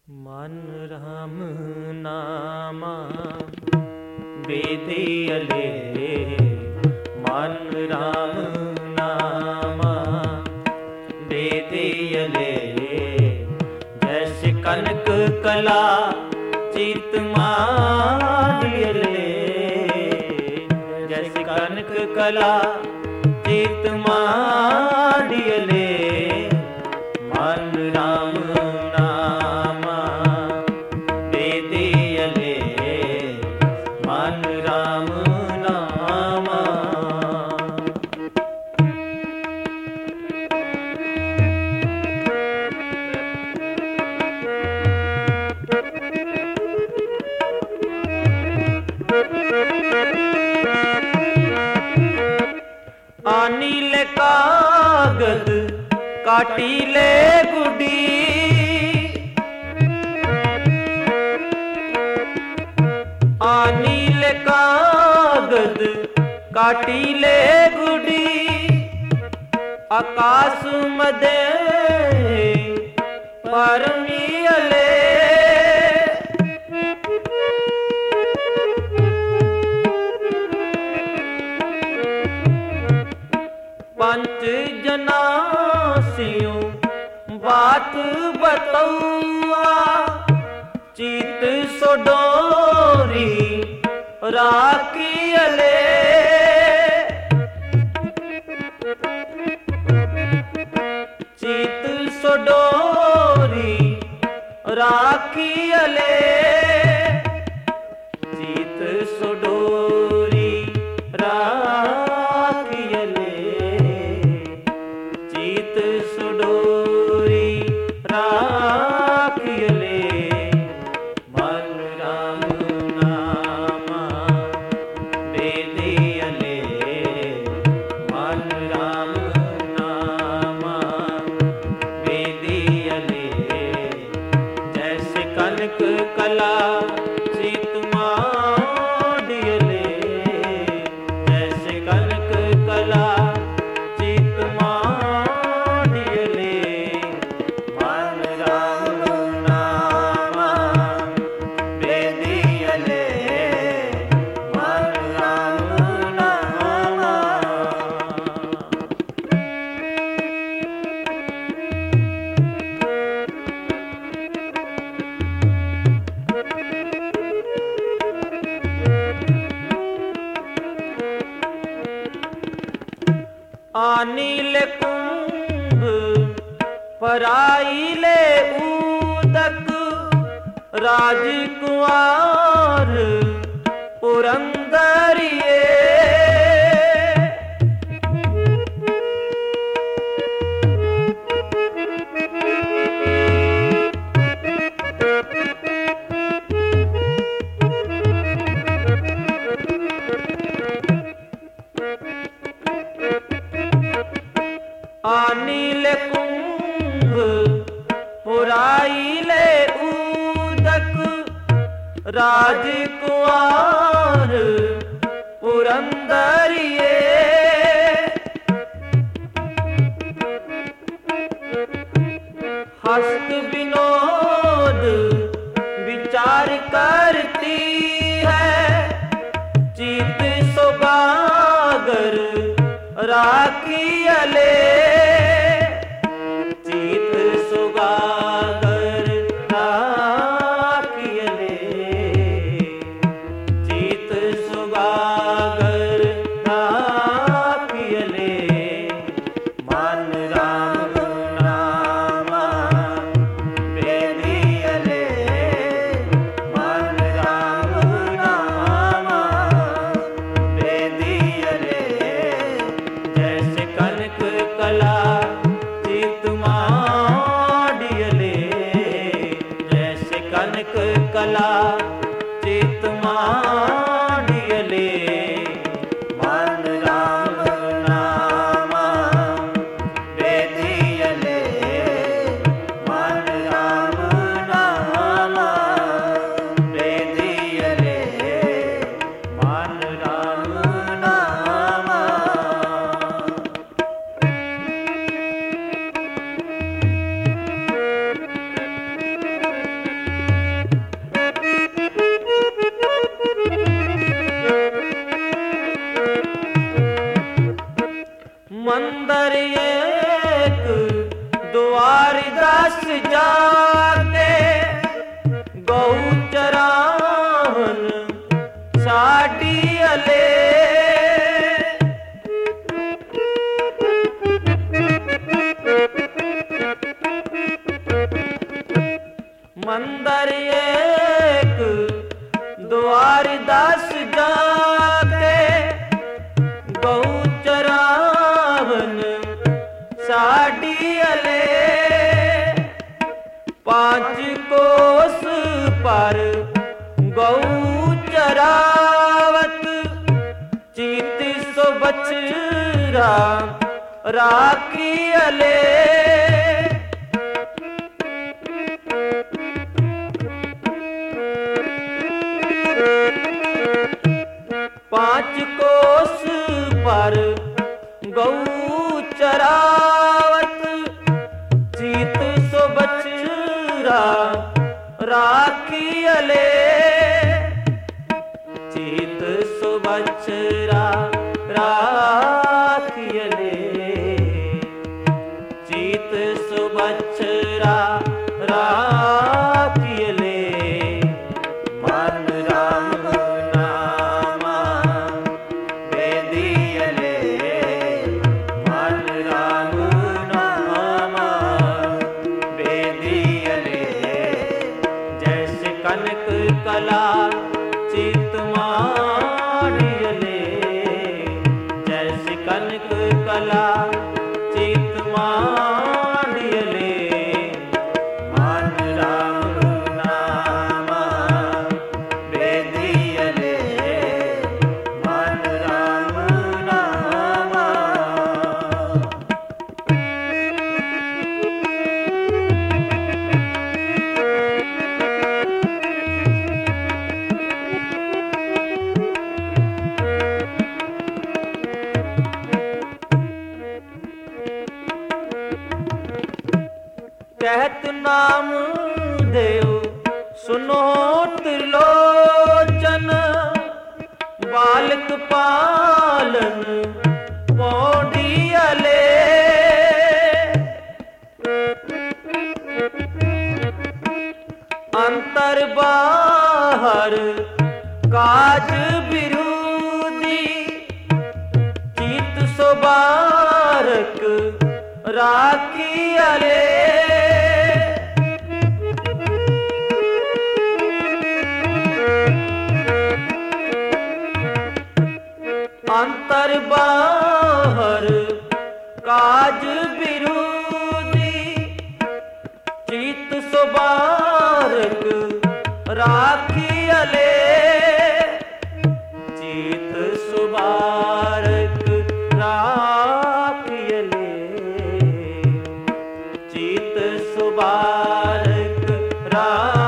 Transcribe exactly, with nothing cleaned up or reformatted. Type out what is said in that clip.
मन राम नामा बेदियले, मन राम नामा बेदियले। जैसे कनक कला चित मादियले, जैसे कनक कला चित मादियले। मन राम नामा बेदियले, मन राम नामा। आनीले कागद काटीले गुडी, आनीले कागद काटीले गुडी। आकाश मदे परमियले, पंच जनासियों बात बतौआ। चित सोडोरी राखियले, चित सोडोरी राखियले। चित सोडोरी राखियले, चित सोडोरी राखियले। मन राम नामा बेदियले, मन राम नामा बेदियले। जैसे कनक कला चित मादियले, जैसे कनक कला चित मादियले। मन राम नामा बेदियले, मन राम नामा। आनीले कुंभ पराईले उदक। राजकुमार पुरंदरिये, आनीले कुंभ पुराईले उदक। राजकुमार पुरंदरिये, हस्त विनोद विचार करती है। चित सोगागर राखियले, चित सोगागर राखियले। चित सोगागर राखियले। मन राम नामा बेदियले, मन राम नामा बेदियले। जैसे कनक कला चित मादियले, जैसे कनक कला चित मादियले। मन राम नामा बेदियले, मन राम नामा बेदियले। मन राम नामा। मंदर एक द्वार दास जाके गऊ चरावन साड़ी अले पांच कोस पर गऊ चरावत चीत सो बछड़ा राखी अले पांच कोस पर गऊ चरावत चीत सो बछड़ा राखी अले चीत सो बछड़ा राखी अले चीत सो बछड़ा राखी अले मन राम नामा बेदियले मन राम नामा बेदियले जैसे कनक कला चित मारियले जैसे कनक कला चित मारियले मन राम नामा बेदियले मन राम नामा कहत नाम देव सुनो त्रिलोचन बालक पालन पौड़ियले अंतर बाहर काज विरोधी चित सो बारक राखी अले अंतर बाहर काज विरोधी चित सो बारक राखी अले चित सो बारक राखी अले चित सो बारक राखी